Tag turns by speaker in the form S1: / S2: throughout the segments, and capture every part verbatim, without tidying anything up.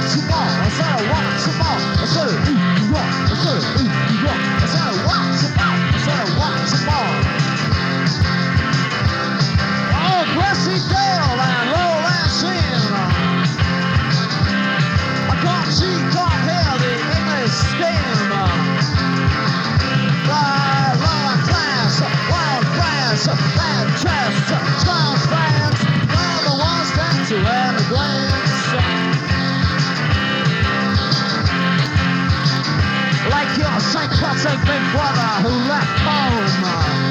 S1: want some more. I said I want some more. I said ooh you want. I said ooh you want. I said I want some more. I said I want some more. Oh, grassy dale and lowland sin. I can't see, can't hear the English steam. Why, lower class, wild grass, bad chest, strong fans, they're the ones that to emigrate. Like your psychotic big brother who left home.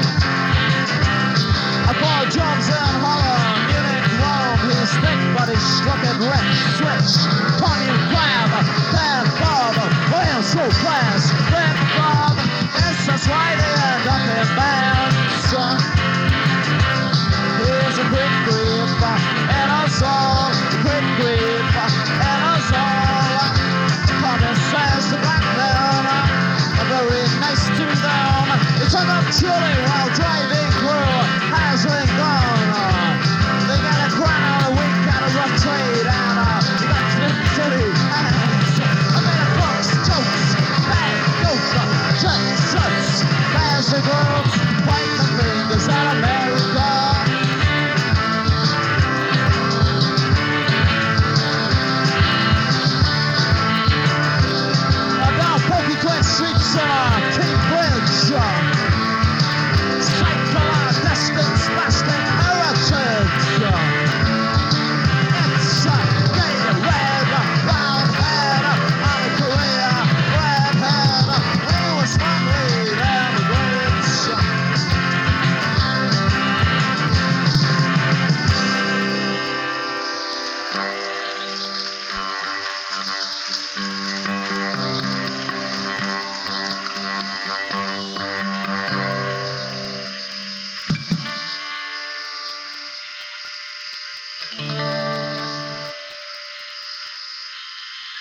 S1: I bought jobs in Holland, Munich, Rome. He's thick, but he's struck it rich. Switch, Tony Crab, Dan Bob, well, so class, Ben Bob. Yes, that's why they end up in bands. Here's a quick grip, and us all, quick grip, and us all. Thomas says the black men are very nice to them. They took up chili while driving through Hasling Gone. They got a crown, a wink, and a rough trade, and uh, they got Flint City hands. I made a books, jokes, bad yoga, jet sets, fancy girls, white the fingers at America. Pokey Twin Streets in uh, Cambridge. Cycle destined spastic heritage. It's a gay red, round head, out of Korea, red head. We were smugly immigrants.